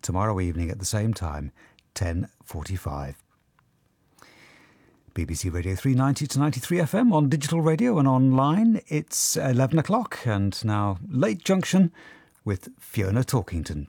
tomorrow evening at the same time, 10:45. BBC Radio 390 to 93 FM on digital radio and online. It's 11 o'clock and now Late Junction with Fiona Talkington.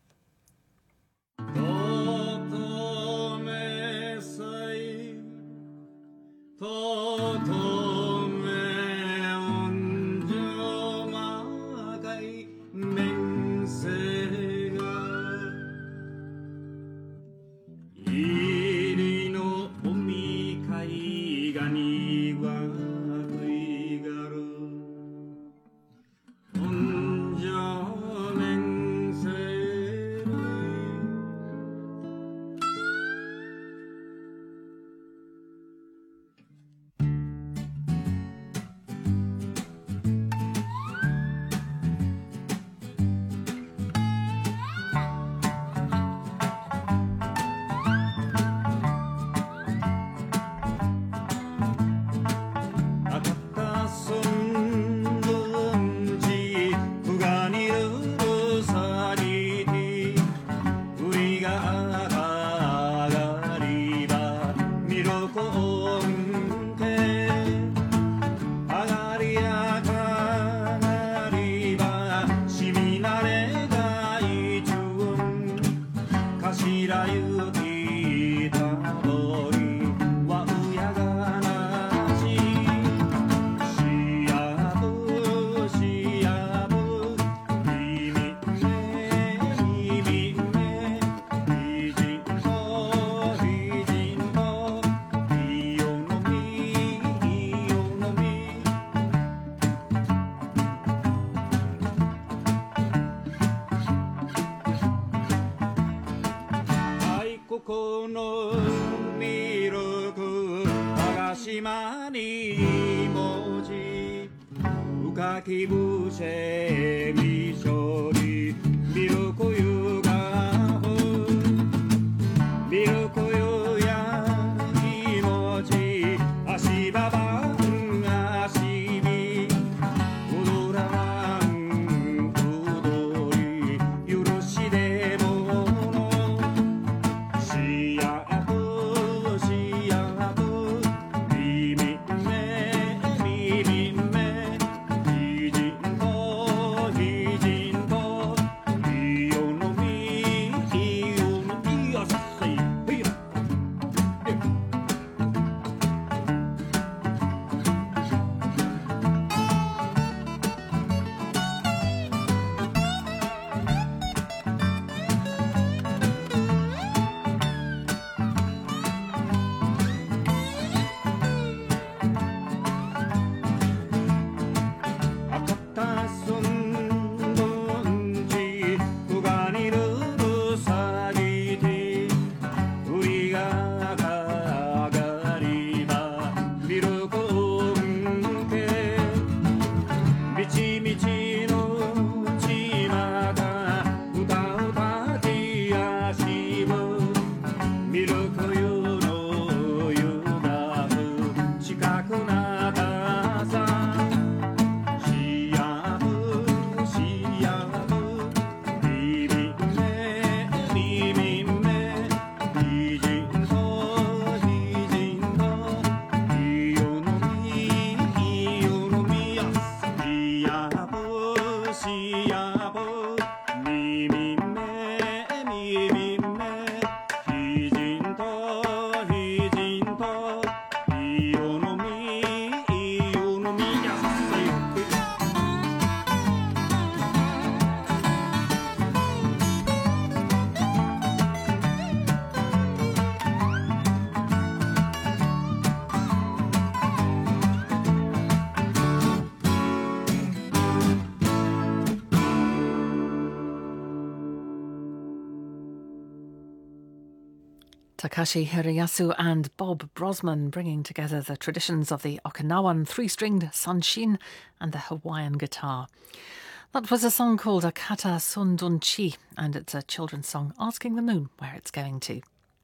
Takashi Hiroyasu and Bob Brosman bringing together the traditions of the Okinawan three-stringed sanshin and the Hawaiian guitar. That was a song called Akata Sundunchi, and it's a children's song asking the moon where it's going to.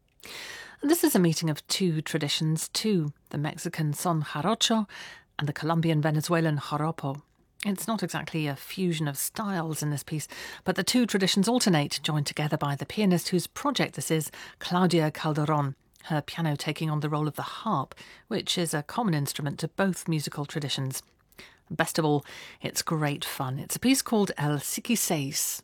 And this is a meeting of two traditions too, the Mexican son jarocho and the Colombian-Venezuelan joropo. It's not exactly a fusion of styles in this piece, but the two traditions alternate, joined together by the pianist whose project this is, Claudia Calderon, her piano taking on the role of the harp, which is a common instrument to both musical traditions. Best of all, it's great fun. It's a piece called El Psiquiseis.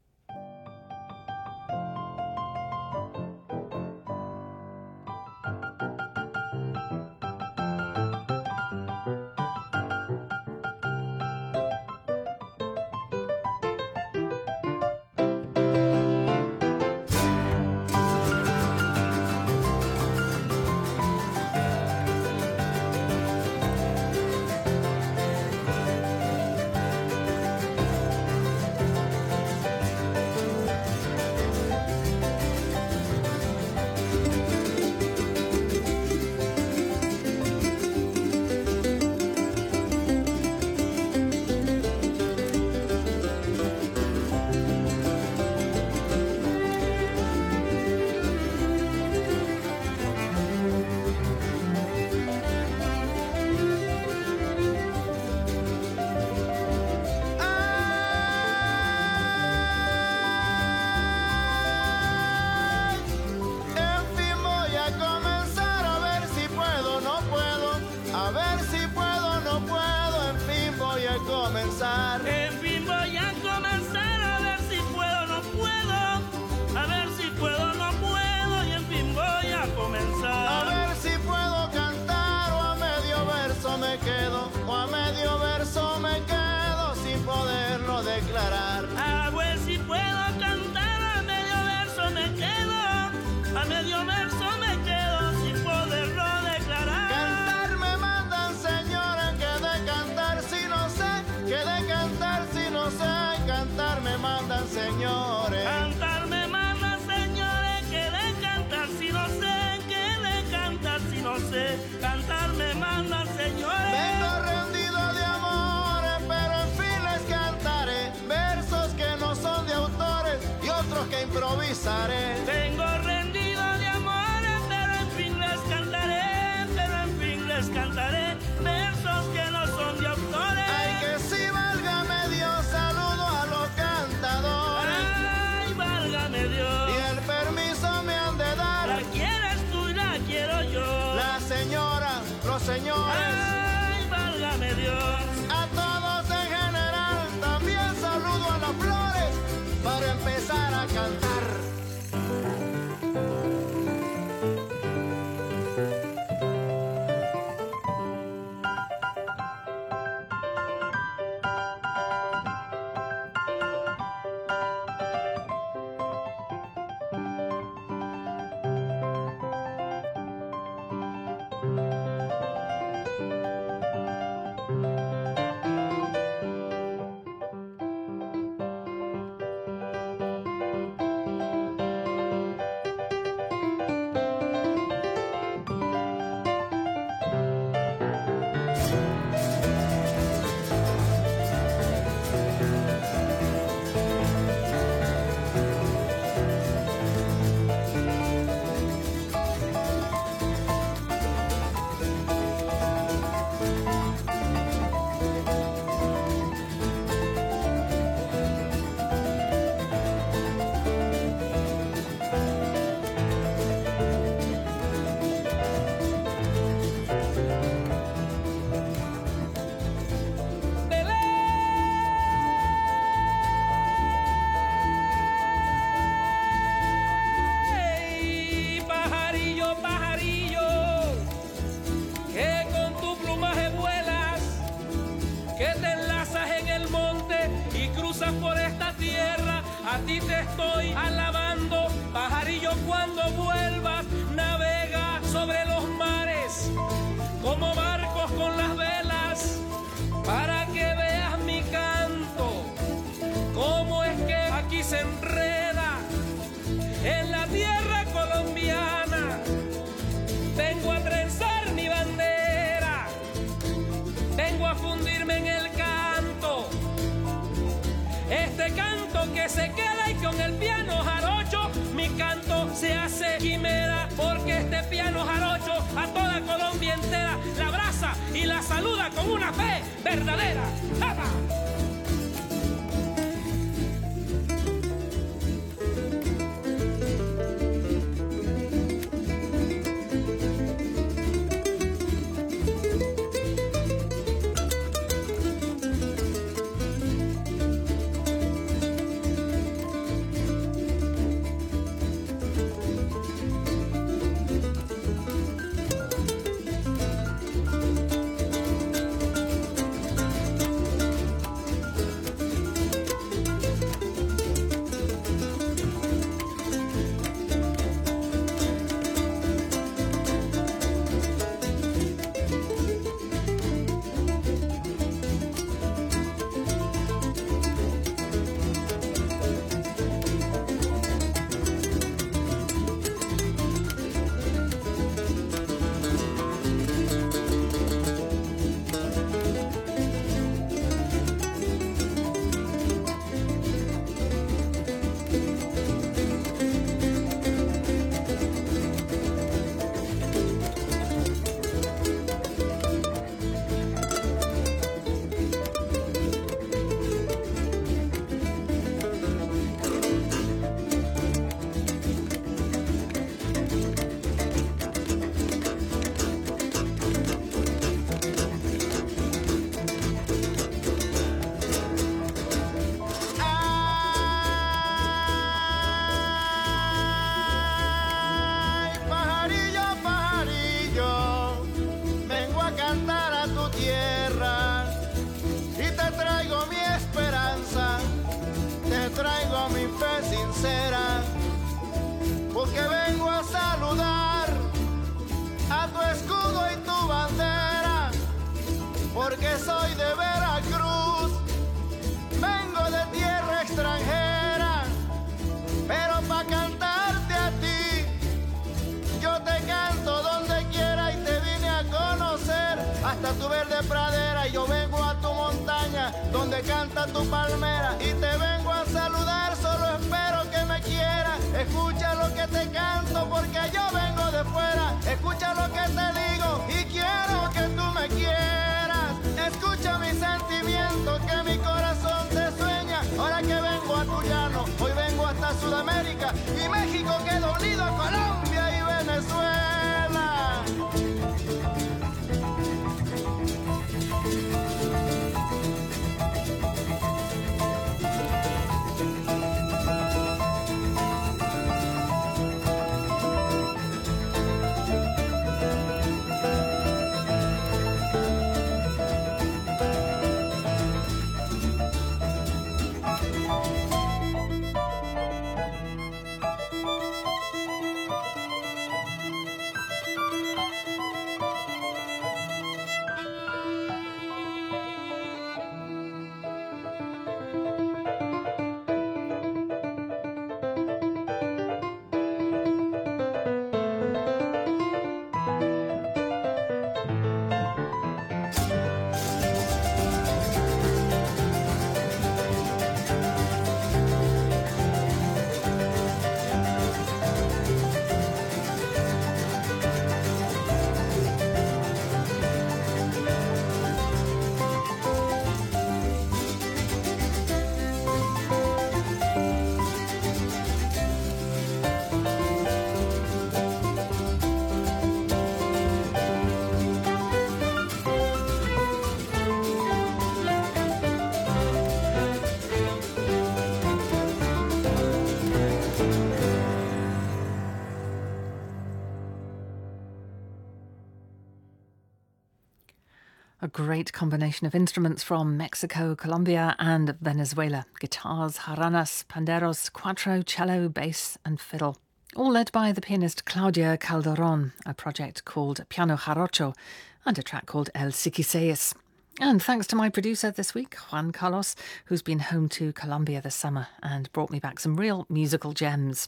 Vengo rendido de amores, pero en fin les cantaré versos que no son de autores. Ay, que si válgame Dios, saludo a los cantadores. Ay, válgame Dios. Y el permiso me han de dar. La quieres tú y la quiero yo. La señora, los señores. Ay, válgame Dios. A todos en general, también saludo a las flores para empezar a cantar. A ti te estoy alabando, pajarillo, cuando vuelvas, navega sobre los mares, como barcos con las velas, para que veas mi canto, cómo es que aquí se enreda, en la tierra colombiana, vengo a trenzar mi bandera, vengo a fundirme en el canto, este canto que se queda y con el piano jarocho, mi canto se hace quimera, porque este piano jarocho a toda Colombia entera la abraza y la saluda con una fe verdadera. ¡Java! Porque vengo a saludar a tu escudo y tu bandera, porque soy de Veracruz, vengo de tierra extranjera, pero pa' cantarte a ti, yo te canto donde quiera y te vine a conocer hasta tu verde pradera. Yo vengo a tu montaña donde canta tu palmera y te vengo a saludar, solo espero que me quieras. Escucha lo que te canto porque yo vengo de fuera. Escucha lo que te digo y quiero que tú me quieras. Escucha mi sentimiento, que mi corazón te sueña. Ahora que vengo a tu llano, hoy vengo hasta Sudamérica y México queda unido a Colombia y Venezuela. A great combination of instruments from Mexico, Colombia and Venezuela. Guitars, jarranas, panderos, cuatro, cello, bass and fiddle. All led by the pianist Claudia Calderon, a project called Piano Jarocho and a track called El Siquiseis. And thanks to my producer this week, Juan Carlos, who's been home to Colombia this summer and brought me back some real musical gems.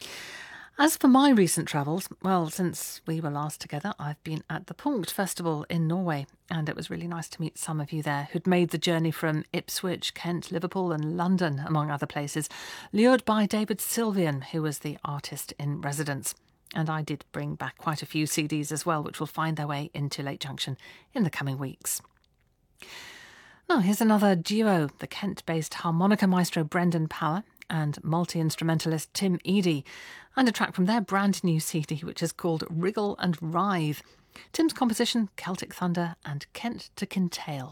As for my recent travels, well, since we were last together, I've been at the Punkt Festival in Norway, and it was really nice to meet some of you there who'd made the journey from Ipswich, Kent, Liverpool and London, among other places, lured by David Sylvian, who was the artist in residence. And I did bring back quite a few CDs as well, which will find their way into Late Junction in the coming weeks. Now, here's another duo, the Kent-based harmonica maestro Brendan Power and multi-instrumentalist Tim Eadie, and a track from their brand new CD, which is called Wriggle and Writhe. Tim's composition, Celtic Thunder and Kent to Kintail.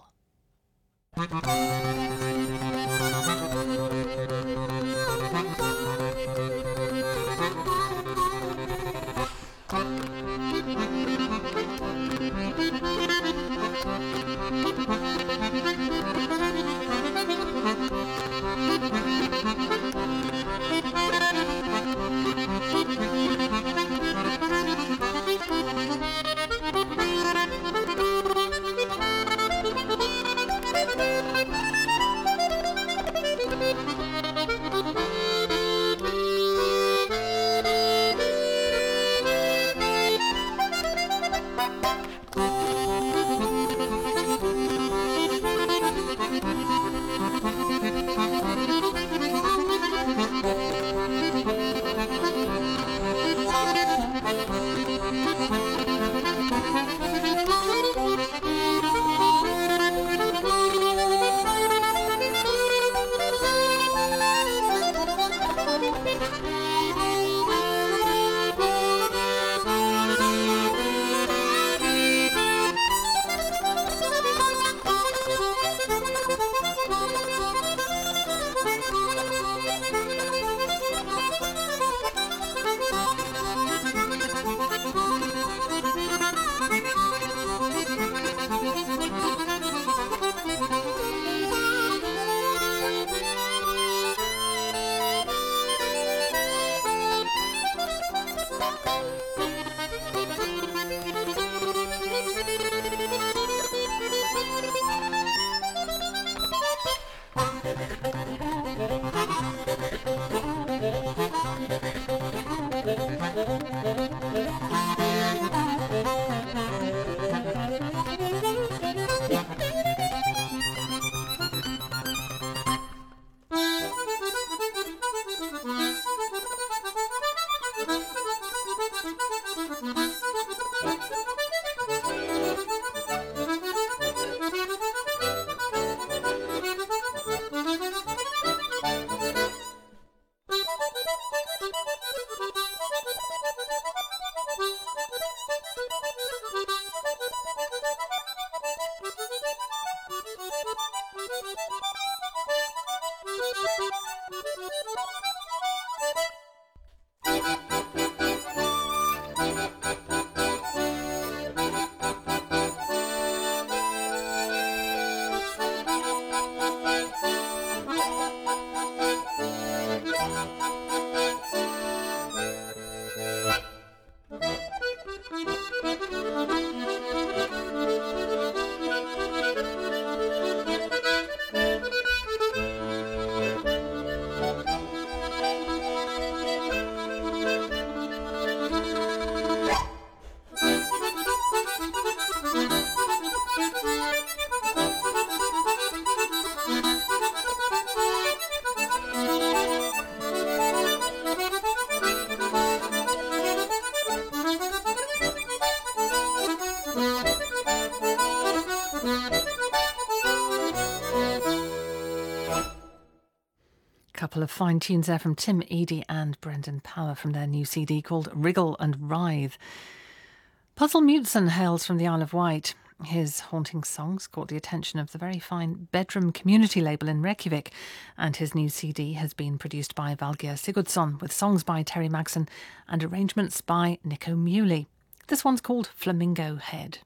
Couple of fine tunes there from Tim Eadie and Brendan Power from their new CD called Wriggle and Writhe. Puzzle Mutson hails from the Isle of Wight. His haunting songs caught the attention of the very fine Bedroom Community label in Reykjavik, and his new CD has been produced by Valgeir Sigurdsson with songs by Terry Magson and arrangements by Nico Muley. This one's called Flamingo Head.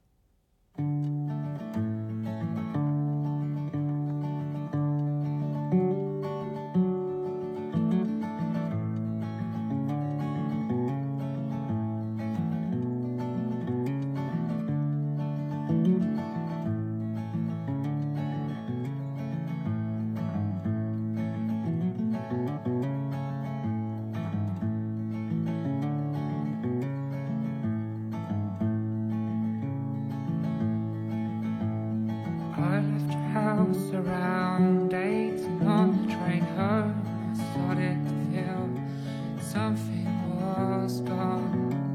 Around 8 and on the train home I started to feel something was gone.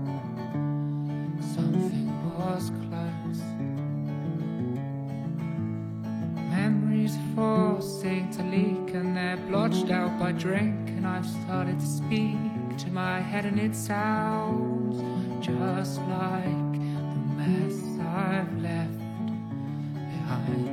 drink and I've started to speak to my head, and it sounds just like the mess I've left behind.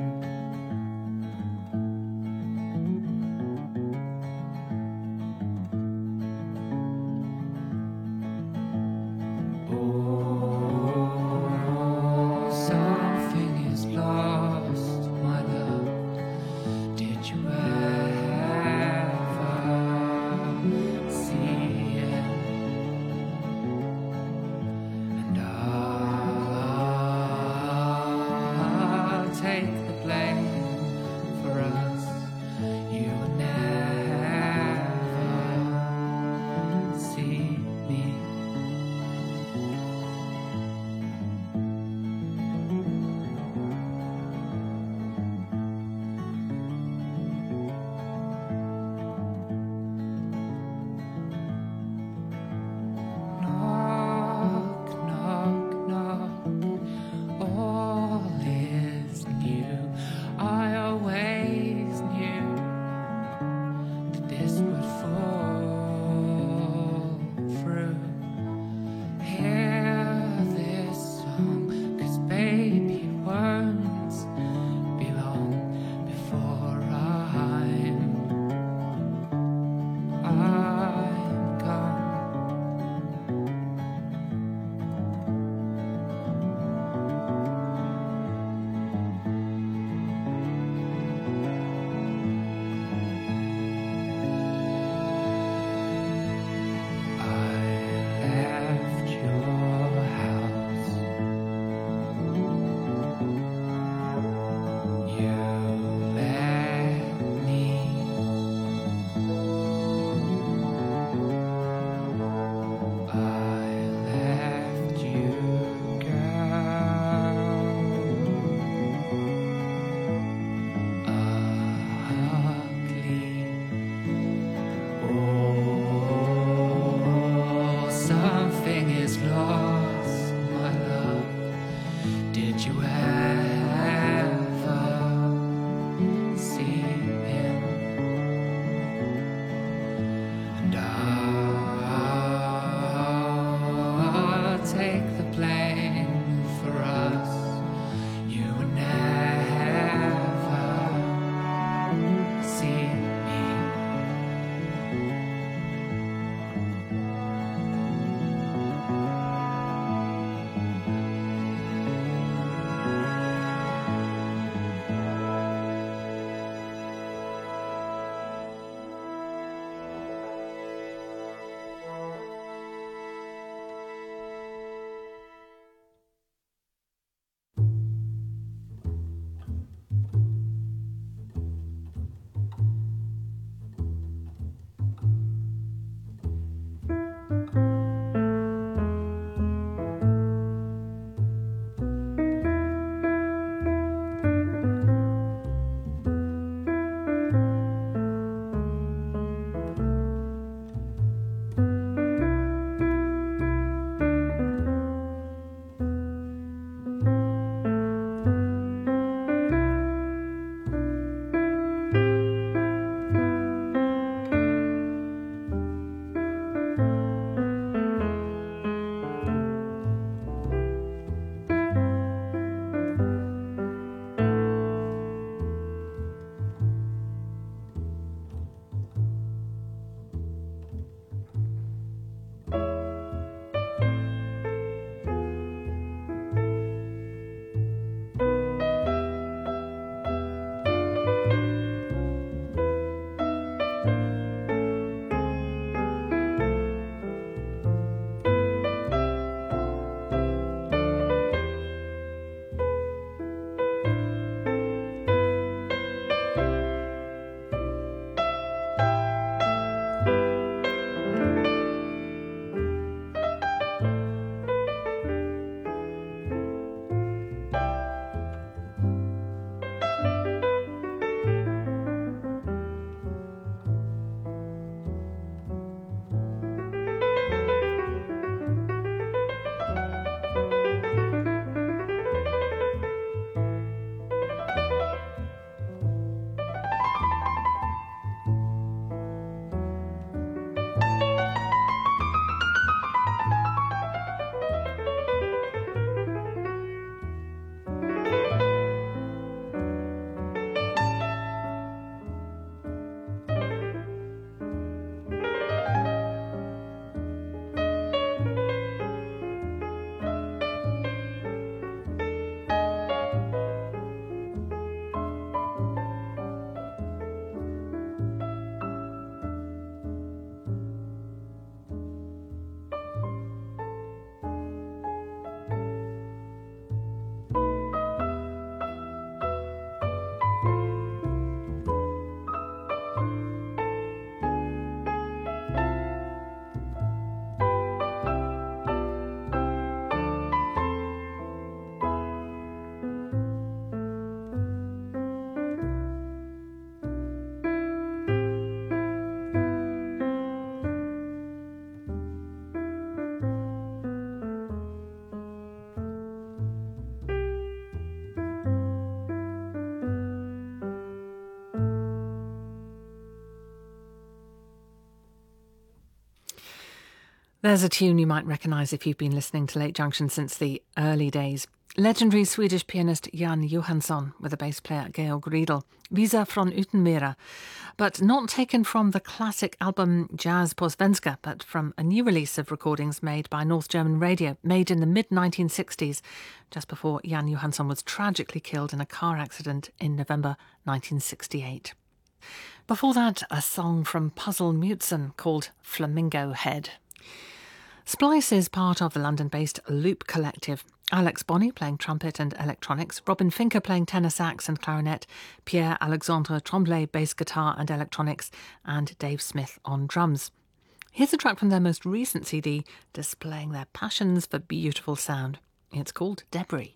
There's a tune you might recognise if you've been listening to Late Junction since the early days. Legendary Swedish pianist Jan Johansson with the bass player Georg Riedel, Visa från Utenmera, but not taken from the classic album Jazz på Svenska, but from a new release of recordings made by North German Radio, made in the mid-1960s, just before Jan Johansson was tragically killed in a car accident in November 1968. Before that, a song from Puzzle Mutson called Flamingo Head. Splice is part of the London-based Loop Collective. Alex Bonney playing trumpet and electronics, Robin Finker playing tenor sax and clarinet, Pierre-Alexandre Tremblay bass guitar and electronics, and Dave Smith on drums. Here's a track from their most recent CD displaying their passions for beautiful sound. It's called Debris.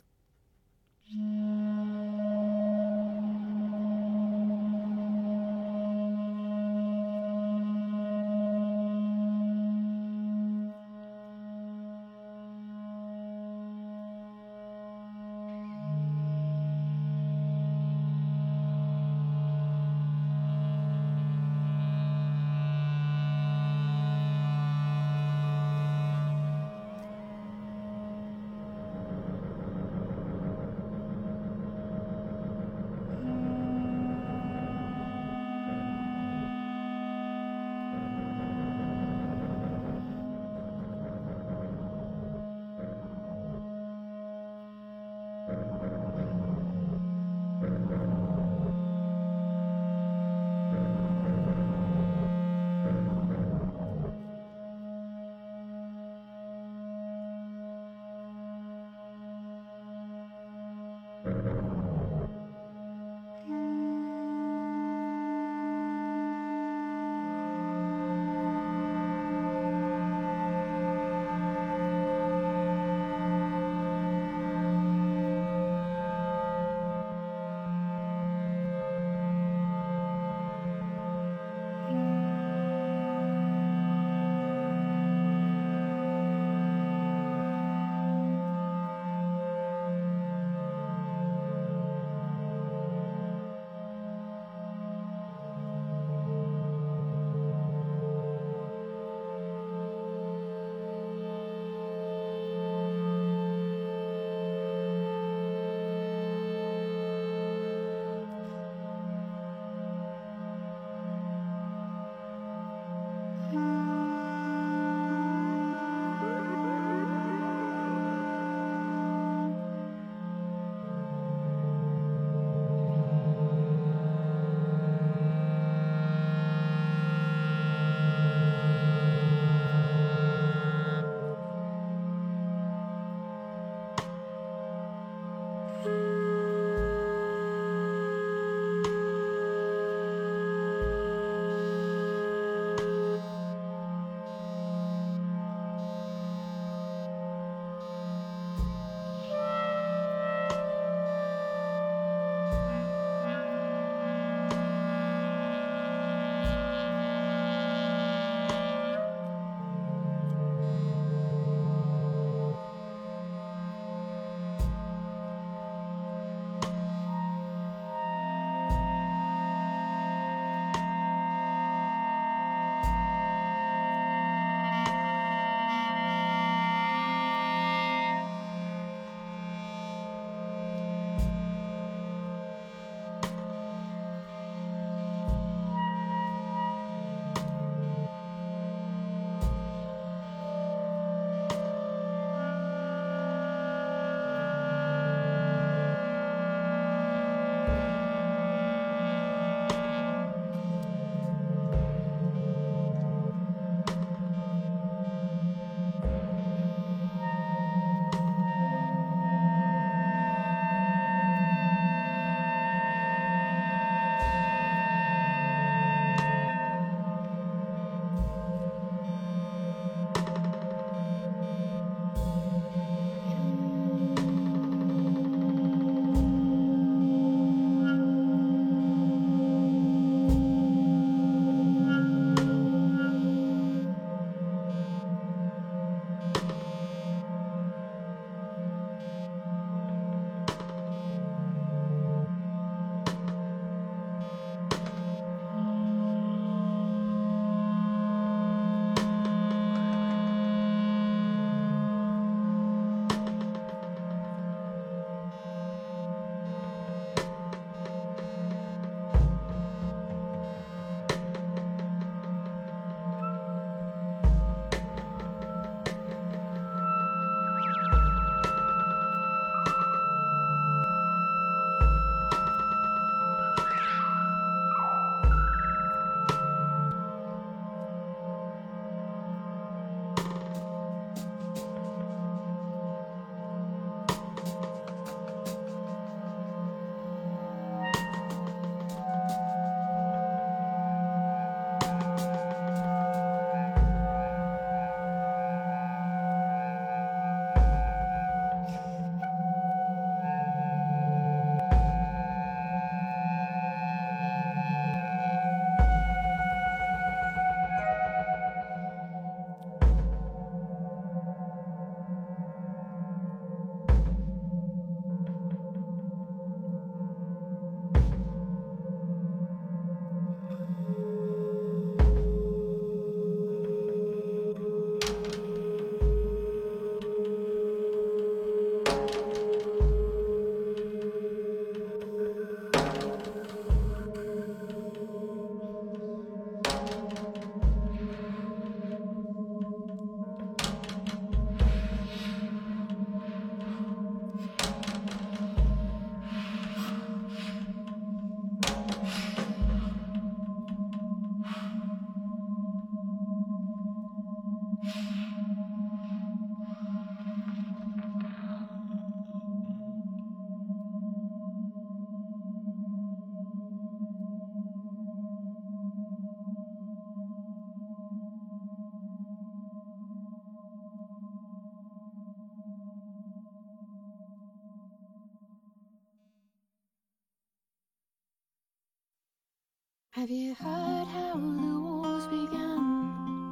Have you heard how the wars began?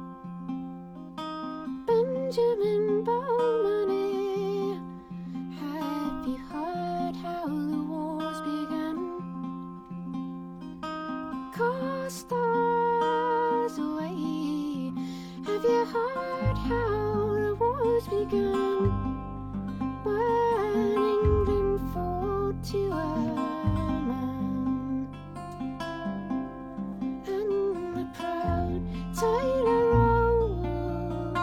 Benjamin Bowman, have you heard how the wars began? Cast stars away. Have you heard how the wars began? When England fought to a man, and the proud Taylor rode,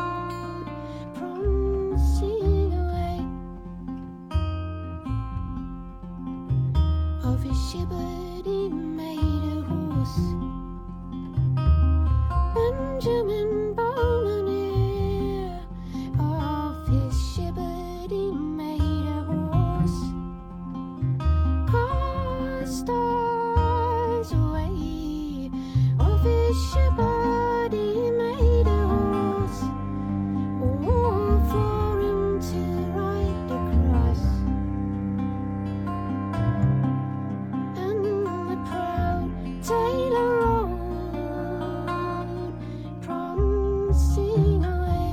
promising away of his shivered he made a horse. Benjamin Bowman, of his shivered he made a horse. Cast stars away, of his shivered he made a horse. Oh, for him to ride across, and the proud Taylor rode, promising away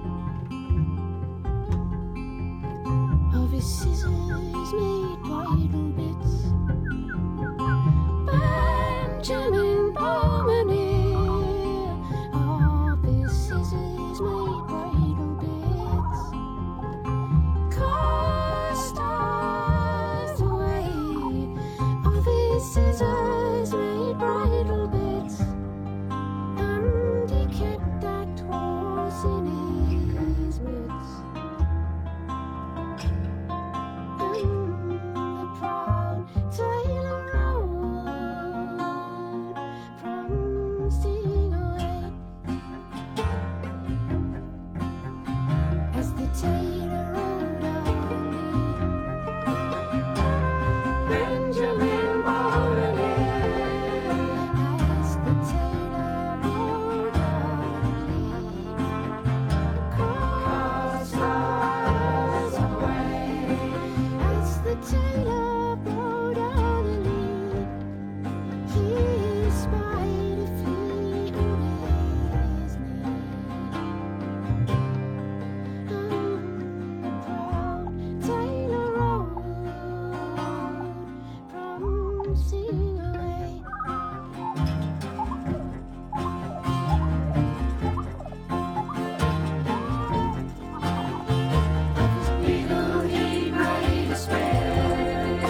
of his scissors made bridle bits. Benjamin Bowman, of his scissors made bridle bits. Cast stars away, of his scissors made bridle bits. And he kept that horse in his wits. And the proud Taylor rode, promising away. As the Taylor rode on, Benjamin Bowman, as the Taylor rode on, cast stars away. As the Taylor rode on the lead, he spied a fleet on his knee. And the proud Taylor rode, promising away. Eagle he made a spell.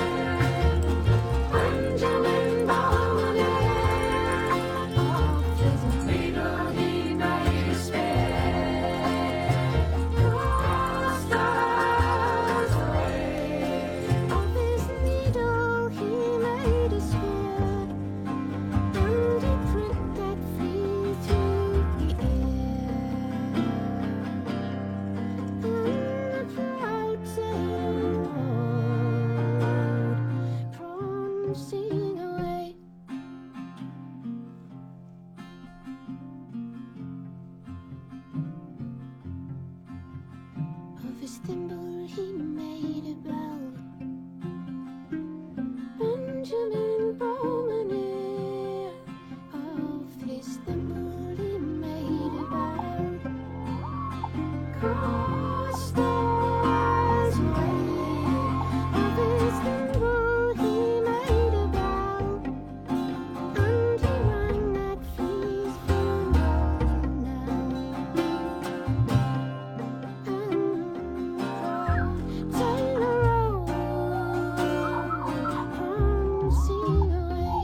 Benjamin Bowman, of his needle he made a spell. Cast stars away, of his needle he made a spell. And he pricked that flea through the air. And the proud Taylor rode, promising away. Of his thimble he made a bell. Benjamin Bowman, of his thimble he made a bell. Cast stars away, of his thimble he made a bell. And he rang that flea's funeral knell. And the proud Taylor rode, promising away.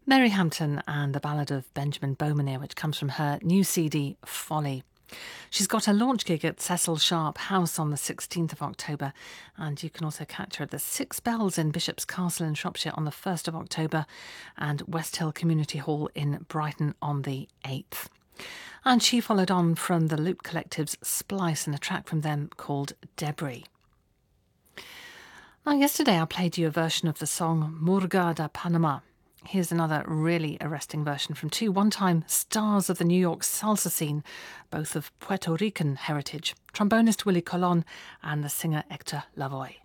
Mary Hampton and the Ballad of Benjamin Beaumanier, which comes from her new CD, Folly. She's got a launch gig at Cecil Sharp House on the 16th of October, and you can also catch her at the Six Bells in Bishop's Castle in Shropshire on the 1st of October and West Hill Community Hall in Brighton on the 8th. And she followed on from the Loop Collective's Splice and a track from them called Debris. Now, yesterday I played you a version of the song Murga de Panama. Here's another really arresting version from two one-time stars of the New York salsa scene, both of Puerto Rican heritage, trombonist Willie Colon and the singer Hector Lavoe.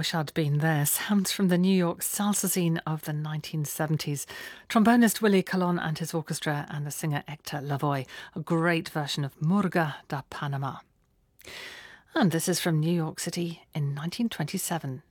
wish I'd been there. Sounds from the New York salsa scene of the 1970s. Trombonist Willie Colon and his orchestra, and the singer Hector Lavoe. A great version of Murga da Panama. And this is from New York City in 1927.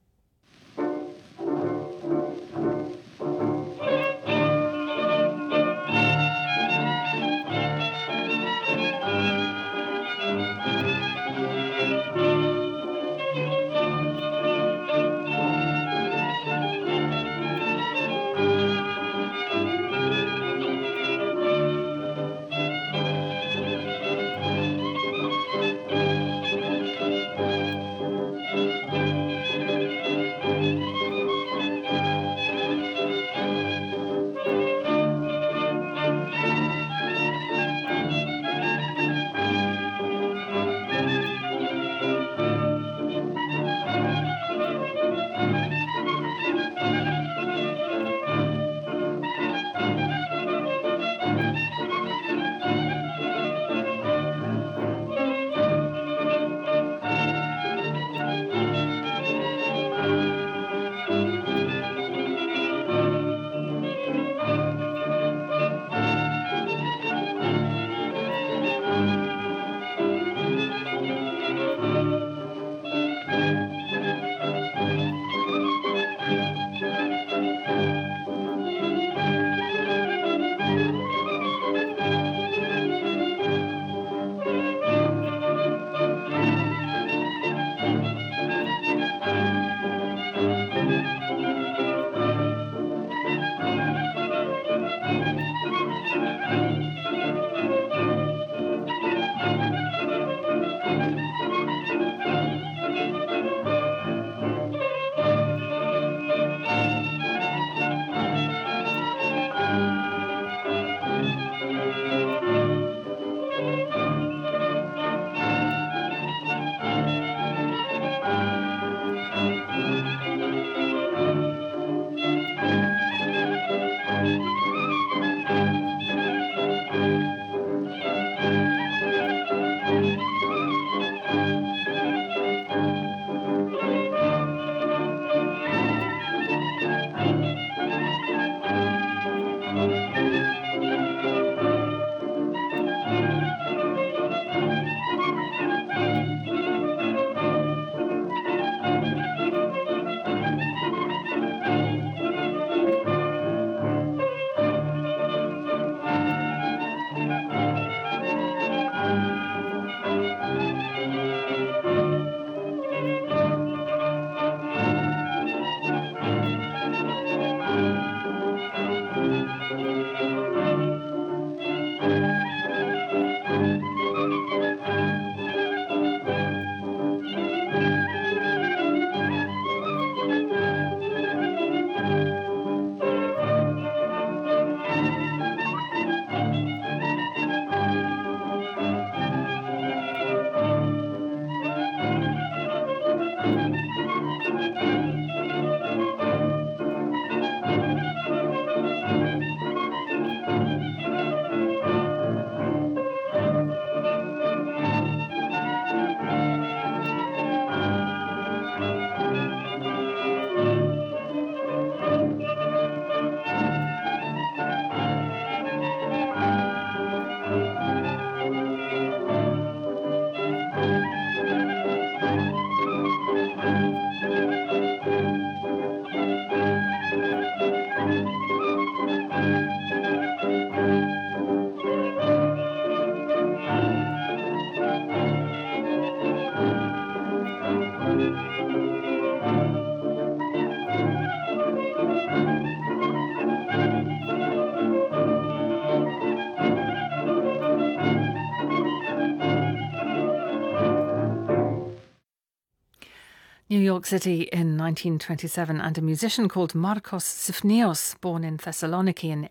New York City in 1927, and a musician called Markos Sifnios, born in Thessaloniki in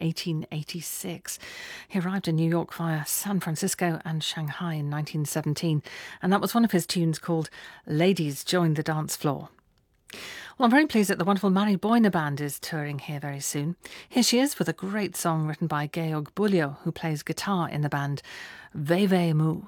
1886. He arrived in New York via San Francisco and Shanghai in 1917, and that was one of his tunes called Ladies Join the Dance Floor. Well, I'm very pleased that the wonderful Mari Boyner Band is touring here very soon. Here she is with a great song written by Georg Bulio, who plays guitar in the band, Veve Mu.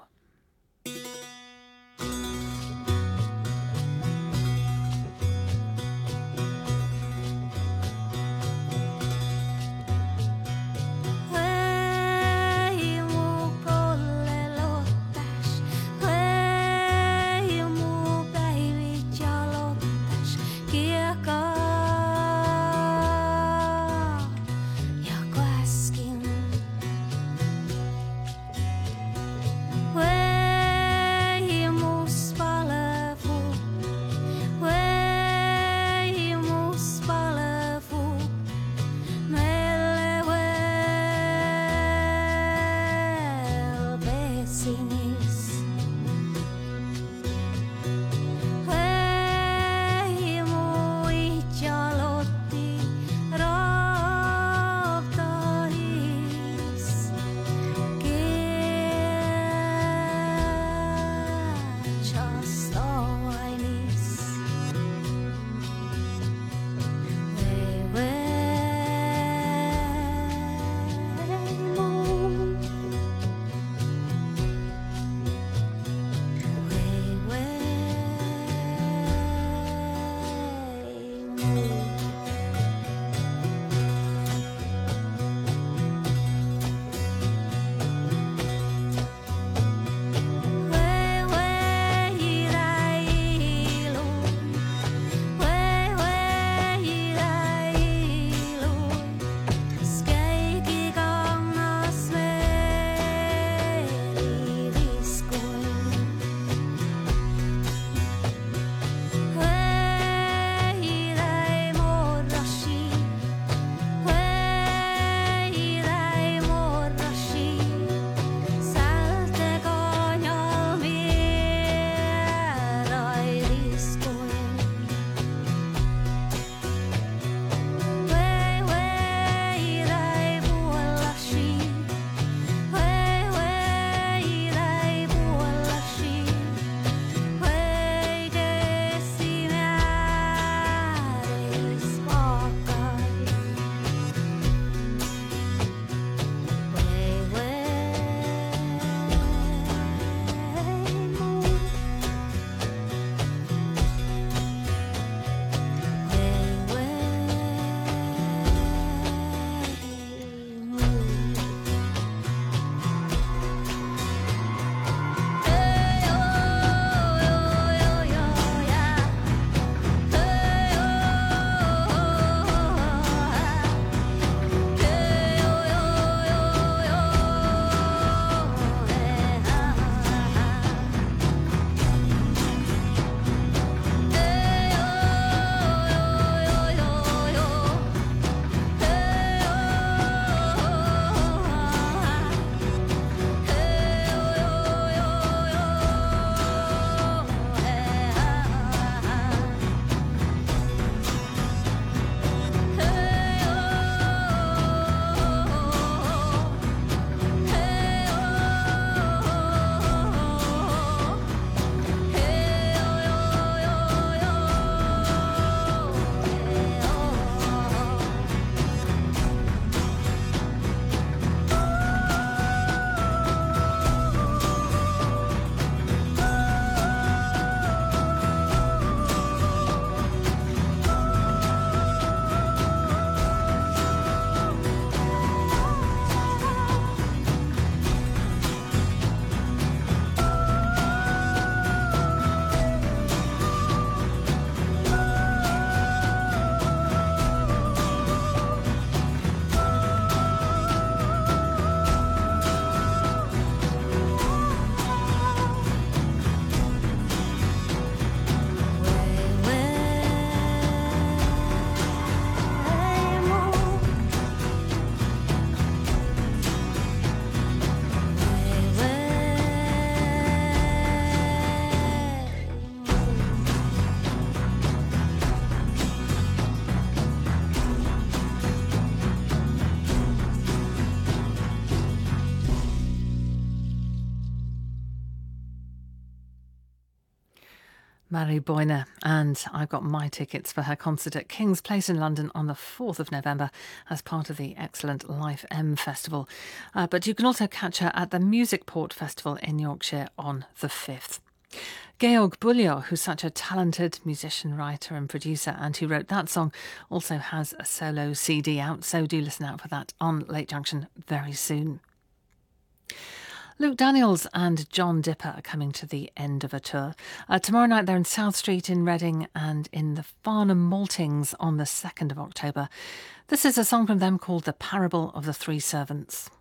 Mary Boyner, and I've got my tickets for her concert at King's Place in London on the 4th of November as part of the excellent Life M Festival. But you can also catch her at the Musicport Festival in Yorkshire on the 5th. Georg Bullier, who's such a talented musician, writer and producer, and who wrote that song, also has a solo CD out, so do listen out for that on Late Junction very soon. Luke Daniels and John Dipper are coming to the end of a tour. Tomorrow night they're in South Street in Reading and in the Farnham Maltings on the 2nd of October. This is a song from them called The Parable of the Three Servants.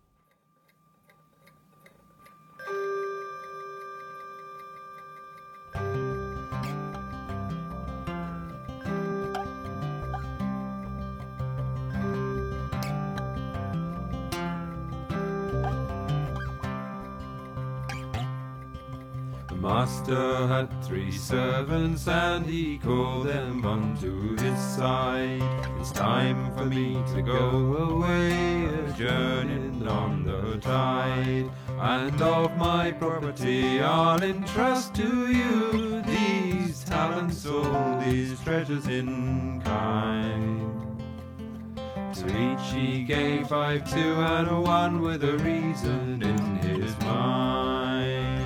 Master had 3 servants, and he called them unto his side. It's time for me to go away, a-journeying on the tide. And of my property I'll entrust to you these talents, all these treasures in kind. To each he gave 5, 2, and 1 with a reason in his mind.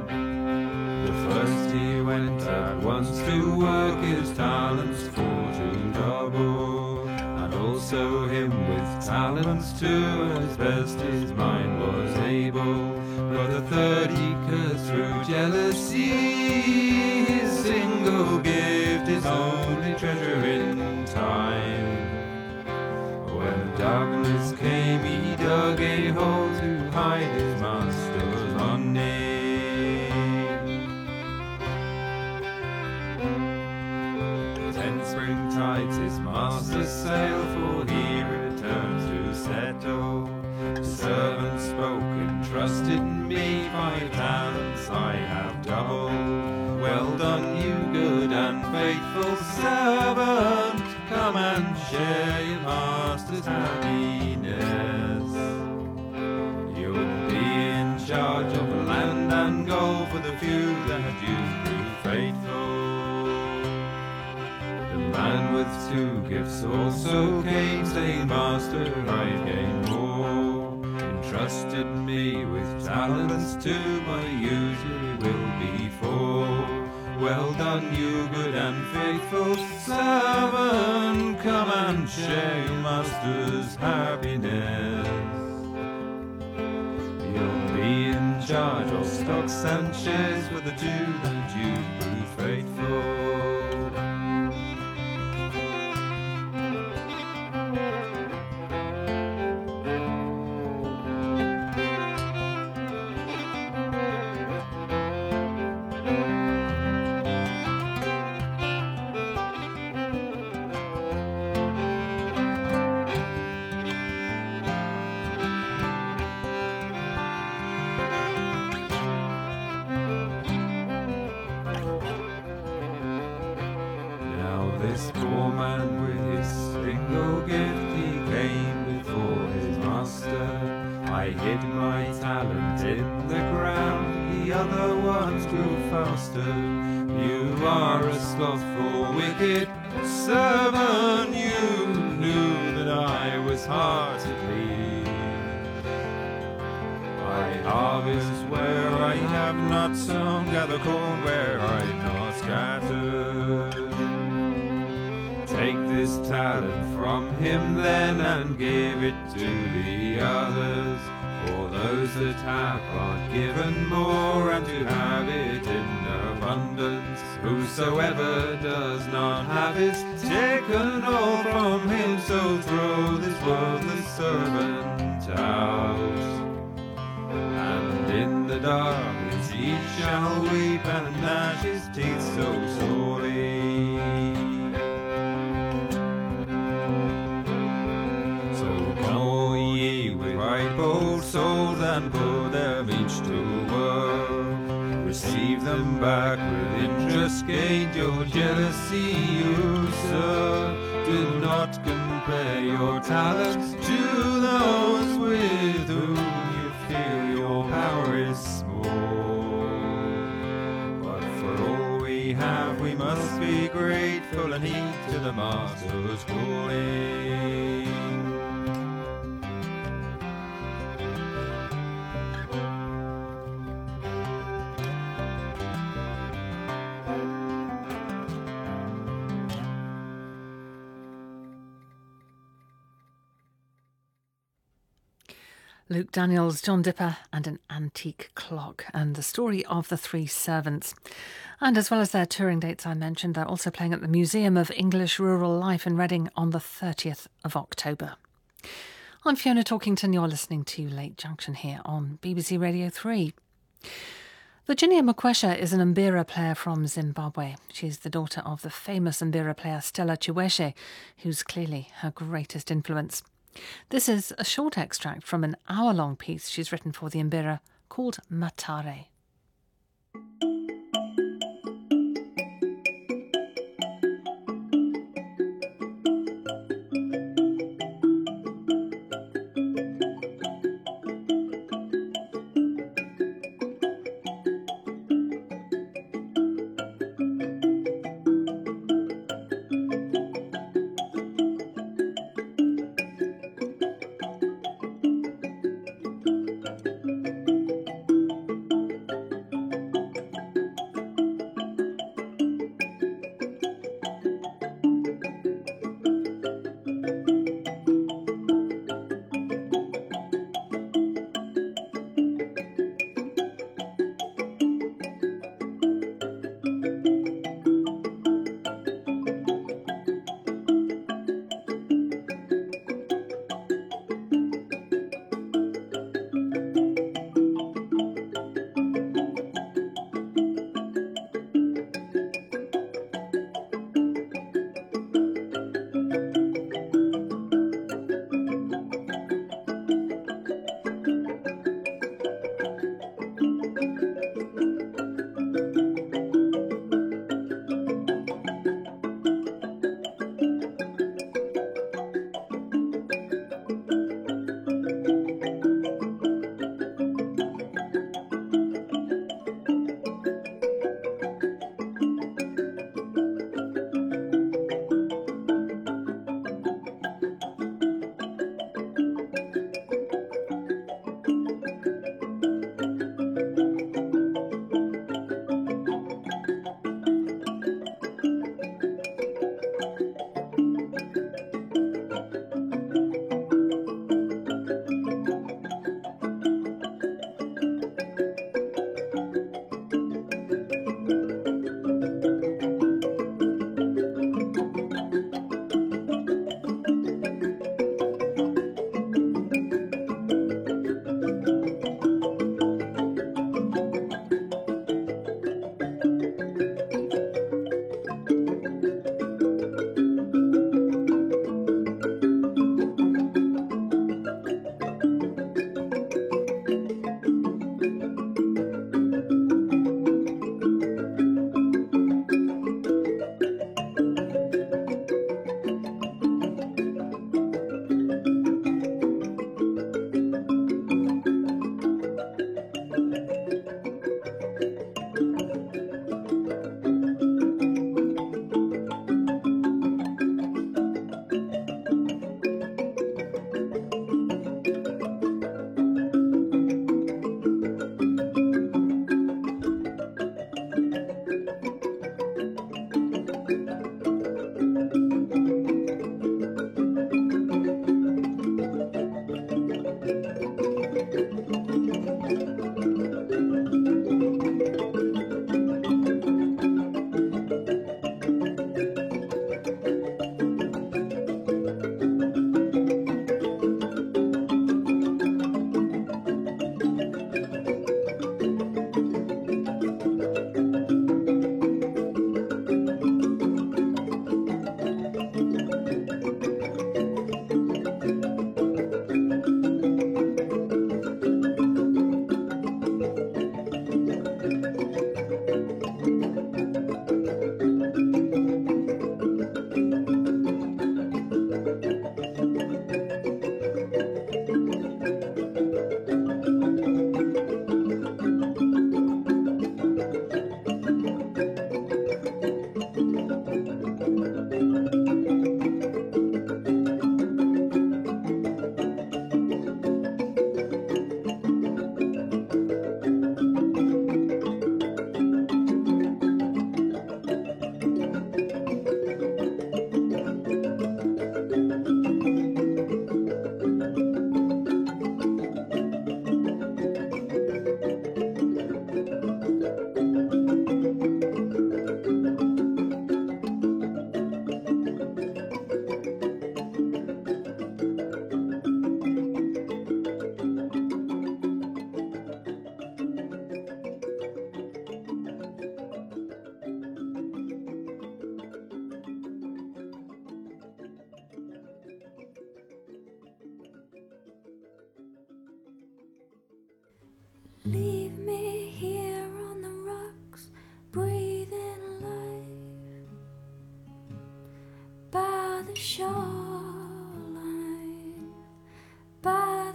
First he went at once to work his talents for to double, and also him with talents too, as best his mind was able. But the third he cursed through jealousy, his single gift, his only treasure in time. When darkness came he dug a hole to hide his master's money. Spring tides his master sail, for he returns to settle. The servant spoke, entrusted me 5 talents I have double. Well done, you good and faithful servant, come and share your master's happiness. You'll be in charge of the land and gold for the few that you prove faithful. The man with 2 gifts also came, saying, Master, I gain more. Entrusted me with talents too, my usually will be 4. Well done, you good and faithful servant, come and share your master's happiness. You'll be in charge of stocks and shares for the 2 that you prove faithful. This poor man with his single gift, he came before his master. I hid my talent in the ground, the other ones grew faster. You are a slothful, wicked servant, you knew that I was hard to please. I harvest where I have not sown, gather corn where I've not scattered. Take this talent from him then and give it to the others. For those that have are given more, and to have it in abundance. Whosoever does not have is taken all from him, so throw this worthless servant out. And in the darkness each shall weep and gnash his teeth so sorely. Bold souls and put them each to work. Receive them back with interest gained, your jealousy you serve. Do not compare your talents to those with whom you feel your power is small. But for all we full and heed to the Master's calling. Luke Daniels, John Dipper and an antique clock, and the story of the three servants. And as well as their touring dates I mentioned, they're also playing at the Museum of English Rural Life in Reading on the 30th of October. I'm Fiona Talkington, you're listening to Late Junction here on BBC Radio 3. Virginia Mukwesha is an mbira player from Zimbabwe. She's the daughter of the famous mbira player Stella Chiweshe, who's clearly her greatest influence. This is a short extract from an hour-long piece she's written for the mbira called Matare.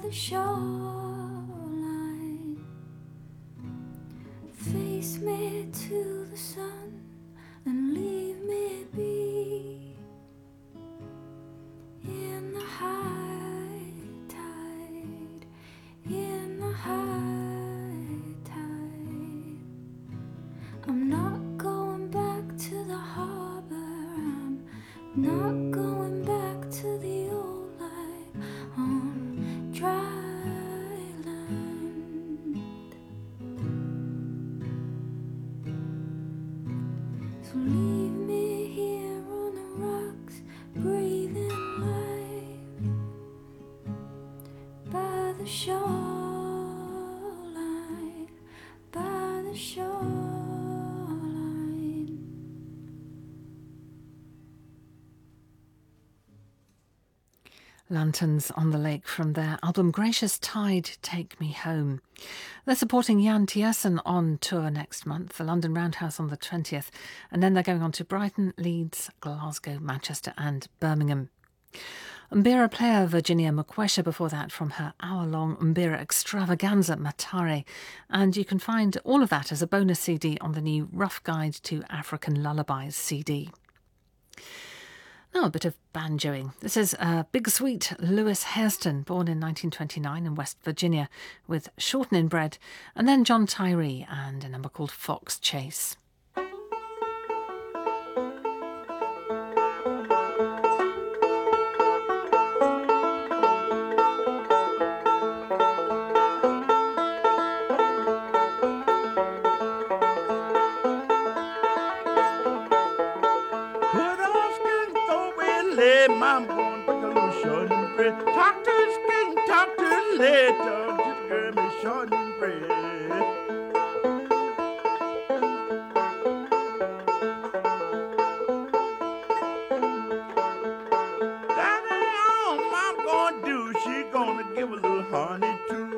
the shoreline. Face me to the sun and leave me be. In the high tide, in the high tide. I'm not going back to the harbor, I'm not going back to the old life on dry land. So leave me here on the rocks, breathing life by the shoreline, by the shoreline. Lanterns on the Lake from their album Gracious Tide, Take Me Home. They're supporting Jan Tiersen on tour next month, the London Roundhouse on the 20th, and then they're going on to Brighton, Leeds, Glasgow, Manchester and Birmingham. Umbira player Virginia Mukwesha before that from her hour-long Umbira extravaganza Matare, and you can find all of that as a bonus CD on the new Rough Guide to African Lullabies CD. Now a bit of banjoing. This is Big Sweet Lewis Hairston, born in 1929 in West Virginia, with Shortening Bread, and then John Tyree and a number called Fox Chase. I'm going to pick a little short and bread. Talk to the skin, talk to the lead, talk to the girl, me short and bread. That ain't all I'm gonna do. She gonna give a little honey too.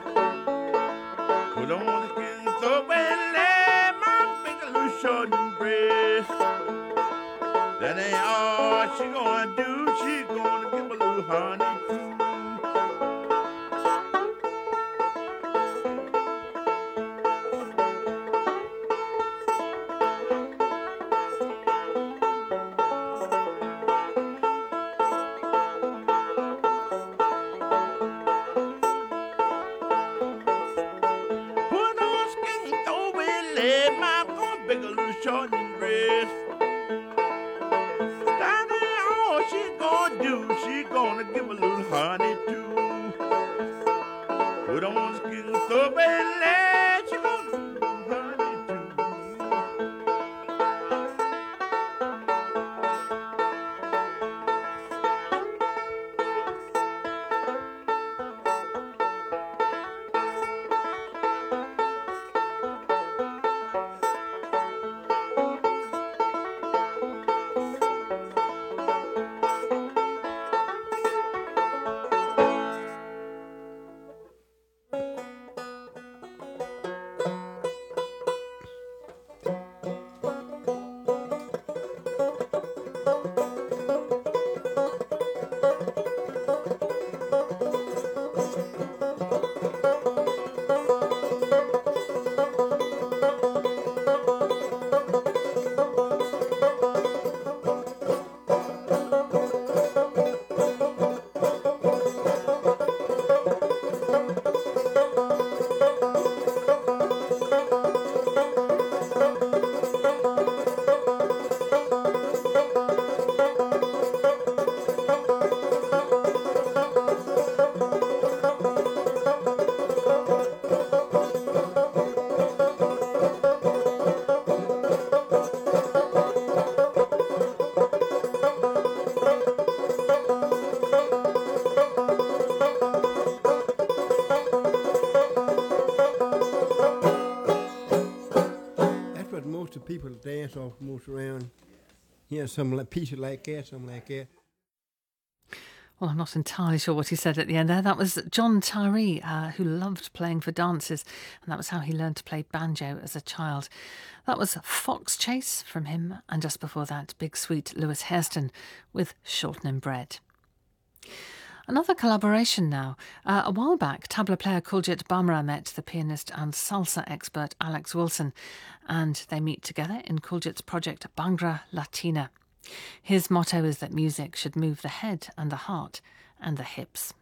Put on the skin, throw away the lead, mom, pick a little short and bread. That ain't all she gonna do. She gonna give a little honey too. Put on skin, throw away lead, mom, gonna pick a little short and bread. She gonna give a little honey too. Put on the skin, throw away the lead. She gonna give a little honey too. People dance off most around. Yeah, some pieces like that, something like that. Well, I'm not entirely sure what he said at the end there. That was John Tyree, who loved playing for dances, and that was how he learned to play banjo as a child. That was Fox Chase from him, and just before that, Big Sweet Lewis Hairston with Shortening Bread. Another collaboration now. A while back, tabla player Kuljit Bamra met the pianist and salsa expert Alex Wilson, and they meet together in Kuljit's project Bhangra Latina. His motto is that music should move the head and the heart and the hips.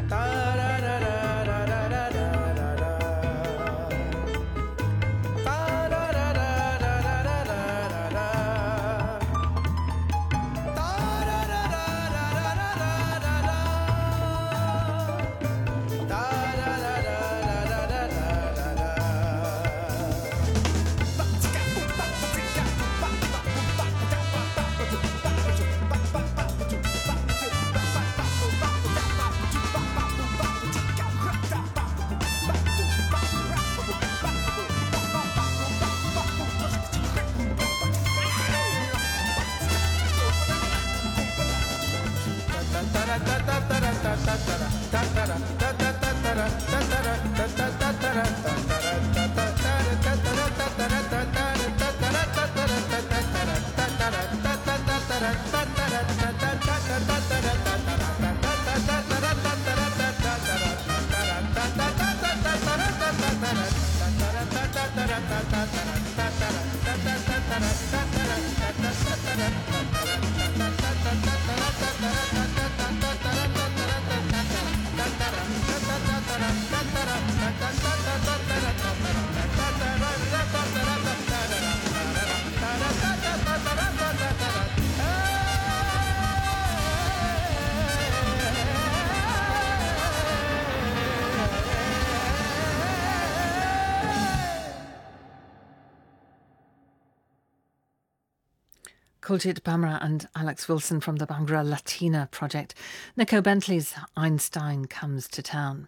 Kuljit Bamra and Alex Wilson from the Bhangra Latina project. Nico Bentley's Einstein Comes to Town.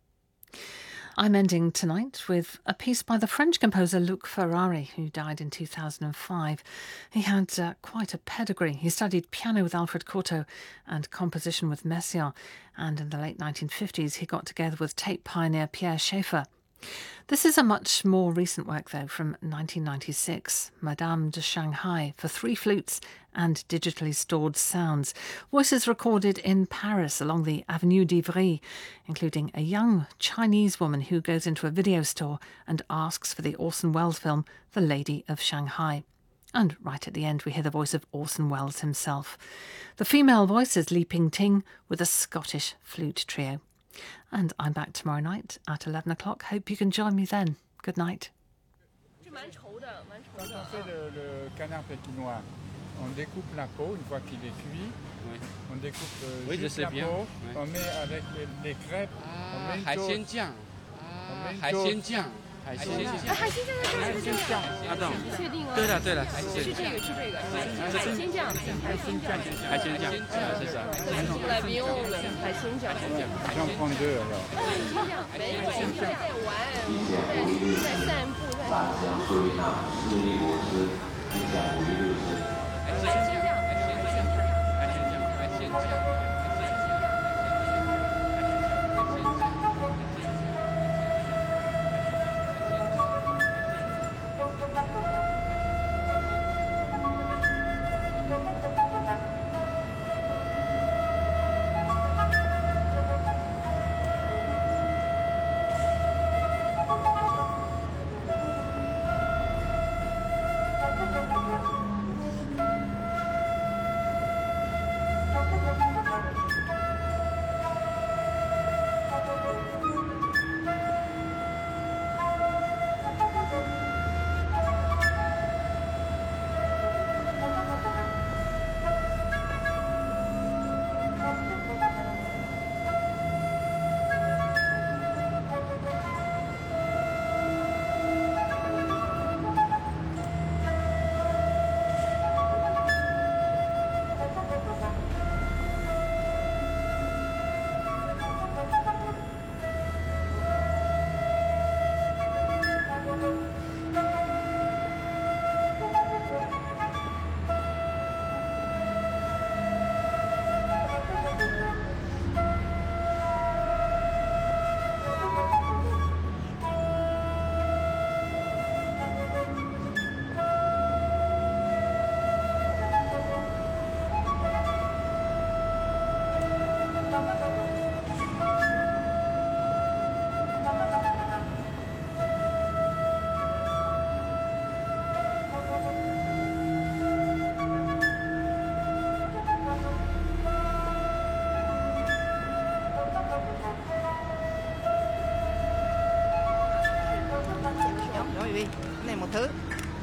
I'm ending tonight with a piece by the French composer Luc Ferrari, who died in 2005. He had quite a pedigree. He studied piano with Alfred Cortot and composition with Messiaen, and in the late 1950s he got together with tape pioneer Pierre Schaeffer. This is a much more recent work, though, from 1996, Madame de Shanghai, for 3 flutes and digitally stored sounds. Voices recorded in Paris along the Avenue d'Ivry, including a young Chinese woman who goes into a video store and asks for the Orson Welles film The Lady of Shanghai. And right at the end, we hear the voice of Orson Welles himself. The female voice is Li Pingting with a Scottish flute trio. And I'm back tomorrow night at 11 o'clock. Hope you can join me then. Good night. Quand on fait le canard pékinois, on découpe la peau une fois qu'il est cuit. Oui. On découpe juste la peau. Oui. On met avec les crêpes. On met une sauce. 海鲜酱。海鲜酱在这儿，阿栋，确定哦？对了，是这个，海鲜酱，是啥？来不用了，海鲜酱。J'en prends 2alors。海鲜酱没有，我们在玩，在散步，大江水上，日历公司，分享5月6日。海鲜酱。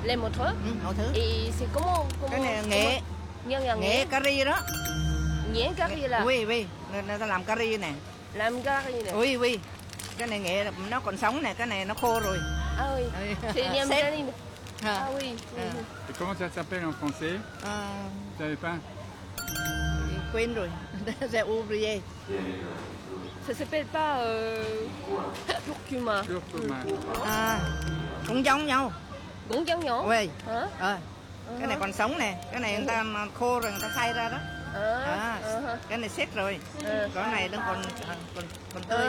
Les montreux. Montreux. Et c'est comment Cái này là nghệ. Nghệ curry đó. Nghệ curry là. Oui, người ta làm curry nè. Làm curry nè. Oui. Cái này nghệ nó còn sống nè, cái này nó khô rồi. Ah oui. C'est liam curry. Ah oui. Et comment ça s'appelle en français? Vous savez pas? Quên rồi. C'est oublié. Ça s'appelle pas curcuma. Cũng giống nhau. Cũng giống nhau. Oui. Cái này còn sống nè, cái này người ta khô rồi người ta xay ra đó. Cái này xét rồi. Cái này nó còn tươi.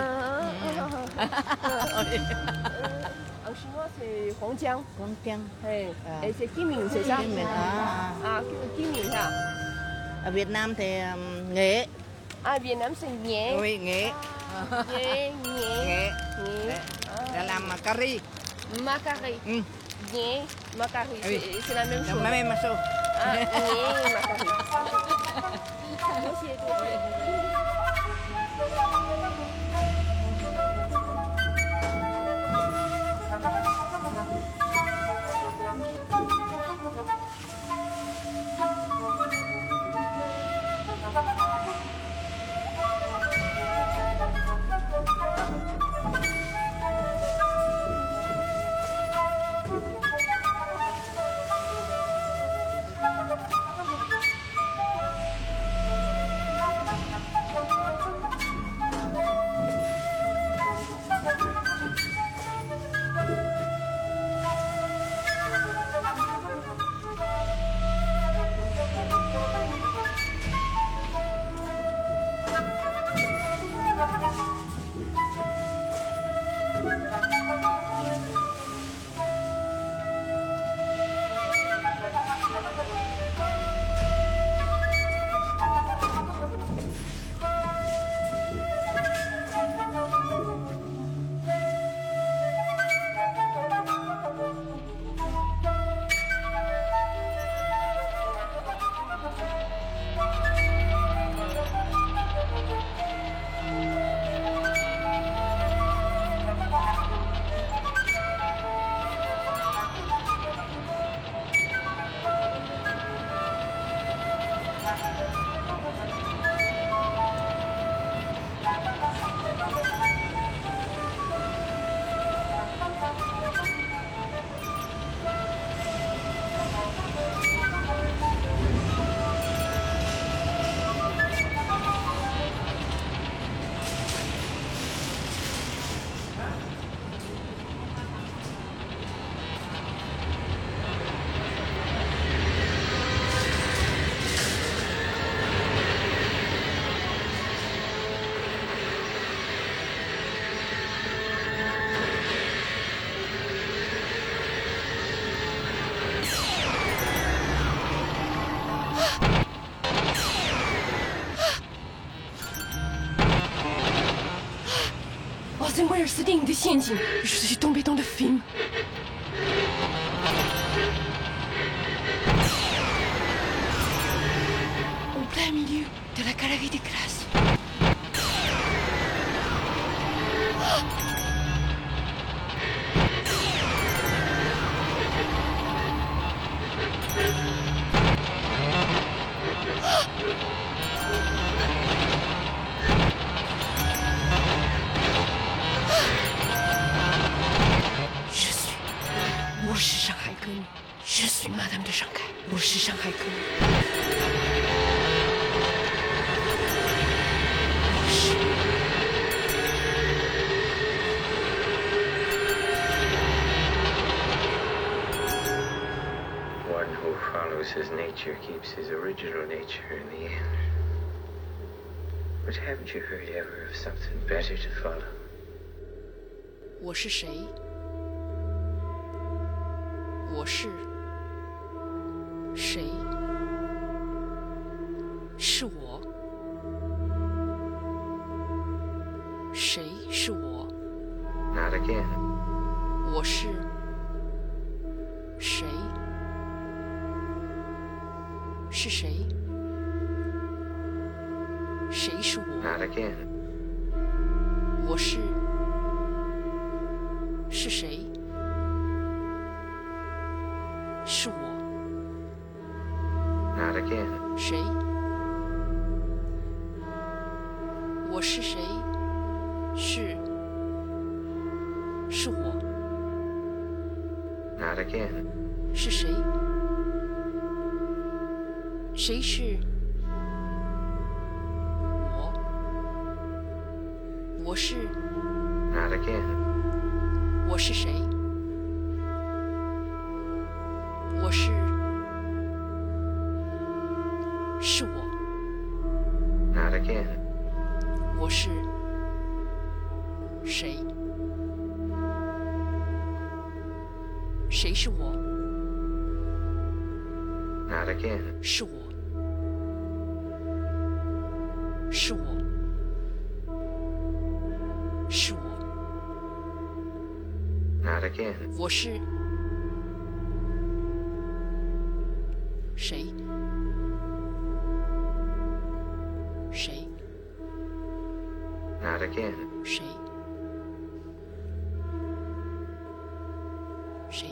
En chinois c'est Huang Jiang. Huang Jiang. Et c'est Kim Ming, c'est ça? Kim Ming hả? Ở Việt Nam thì nghệ. Việt Nam c'est nghệ. Oui, nghệ. Nghệ. Để làm curry. Macari. Nghệ, macari. C'est la même chose. La même chose. Nghệ, macari. C'est moi le setting des陷阱. Je suis tombée dans le film. Au plein milieu de la galerie des glaces. Je suis Madame de Shanghai. 我是上海歌。 One who follows his nature keeps his original nature in the end. But haven't you heard ever of something better to follow? 我是谁？我是谁？是我？谁是我？ Not again. 我是谁？是谁？谁是我？ Not again. 我是谁？ 是我。 Not again. 谁？我是谁？是我。 Not again. 是谁？谁是我？我是。 Not again. 我是谁？我是我。 Not again. 我是谁？谁是我？ Not again. 是我。是我。是我。 Not again. 我是谁？谁？ Not again. 谁？谁？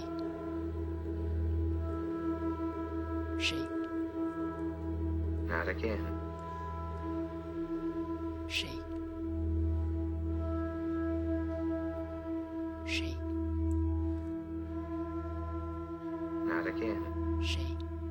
谁？ Not again. 谁？谁？ Not again. 谁？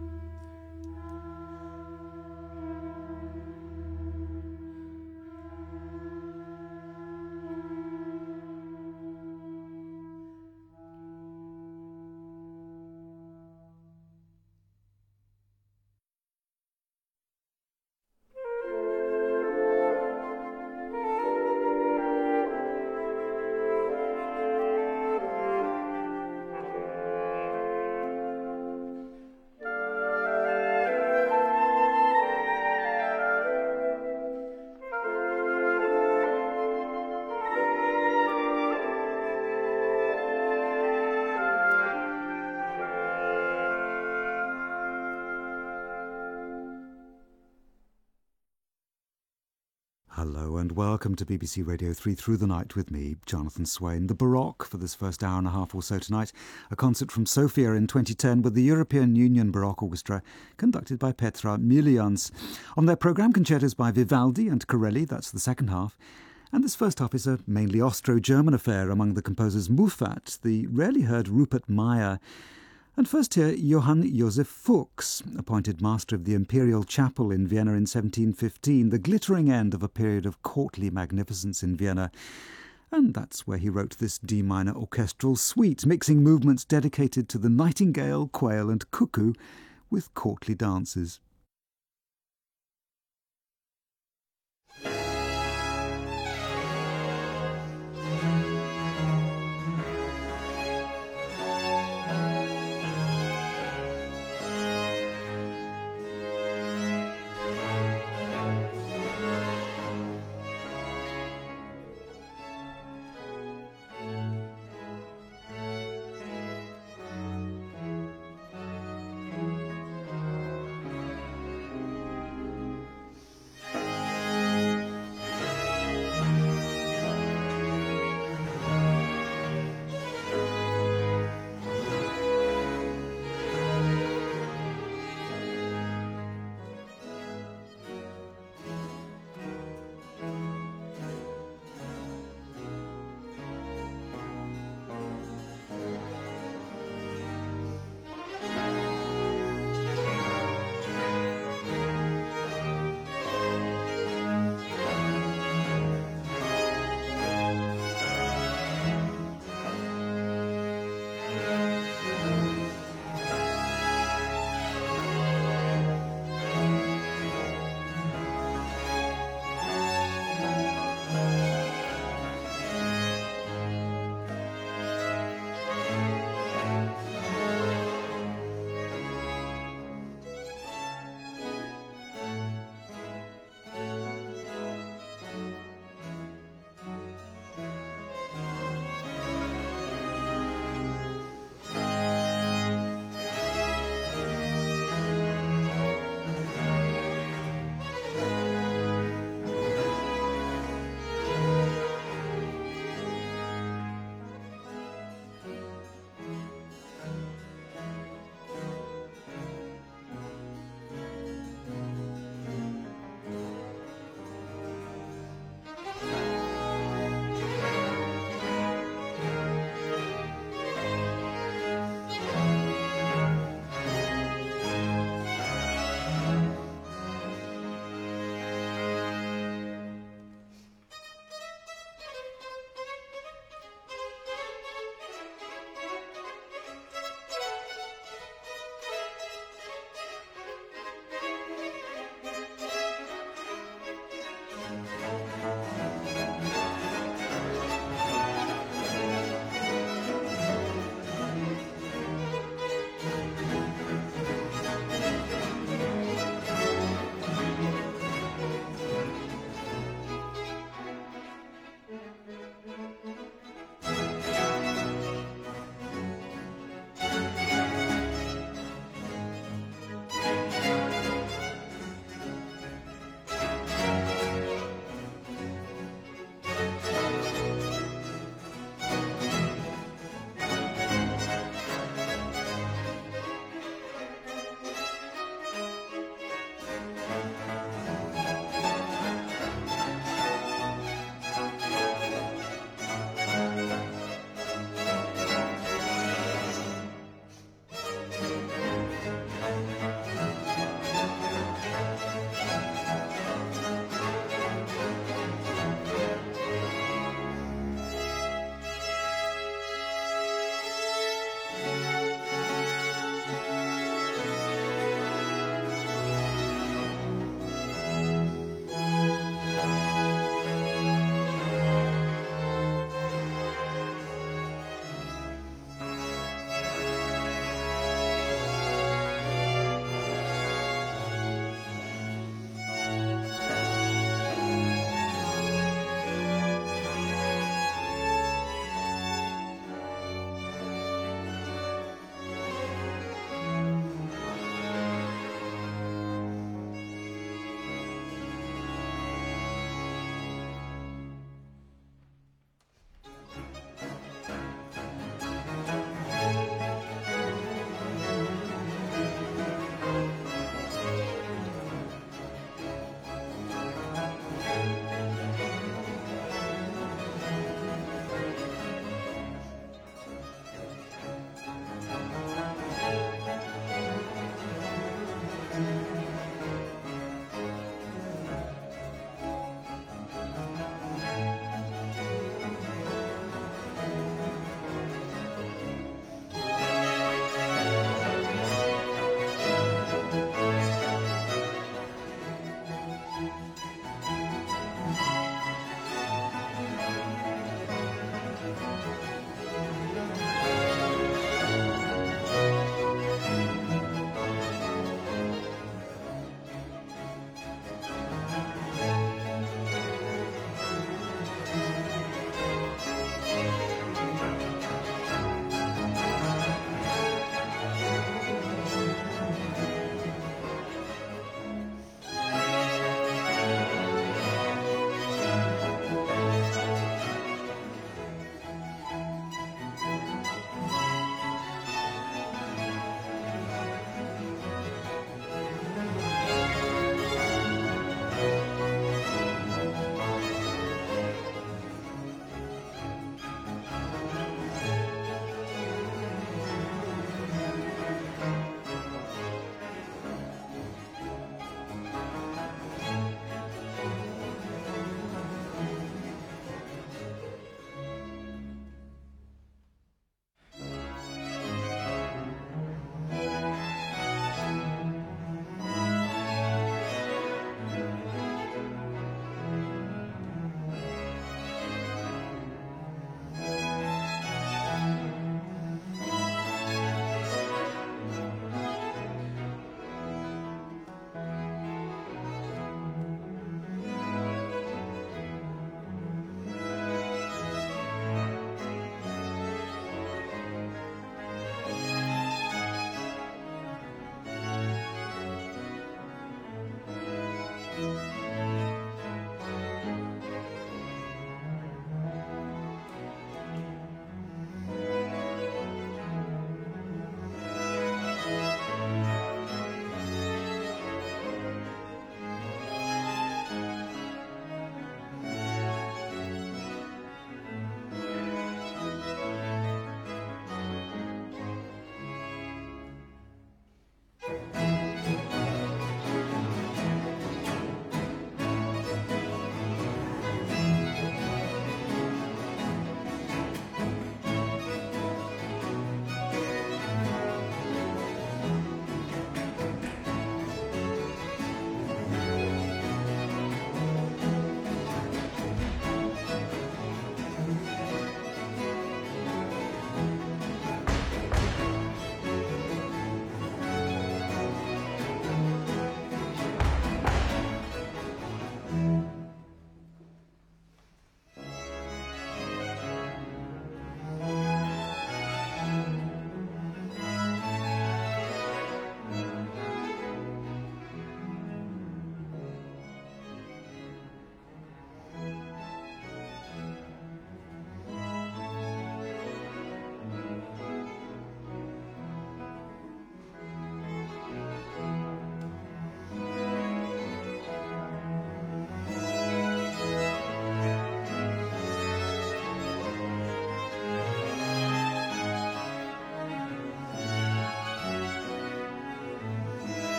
Hello and welcome to BBC Radio 3 Through the Night with me, Jonathan Swain. The Baroque for this first hour and a half or so tonight, a concert from Sofia in 2010 with the European Union Baroque Orchestra, conducted by Petra Milians. On their programme, concertos by Vivaldi and Corelli, that's the second half. And this first half is a mainly Austro-German affair among the composers Muffat, the rarely heard Rupert Meyer, and first here, Johann Joseph Fuchs, appointed master of the Imperial Chapel in Vienna in 1715, the glittering end of a period of courtly magnificence in Vienna. And that's where he wrote this D minor orchestral suite, mixing movements dedicated to the nightingale, quail and cuckoo with courtly dances.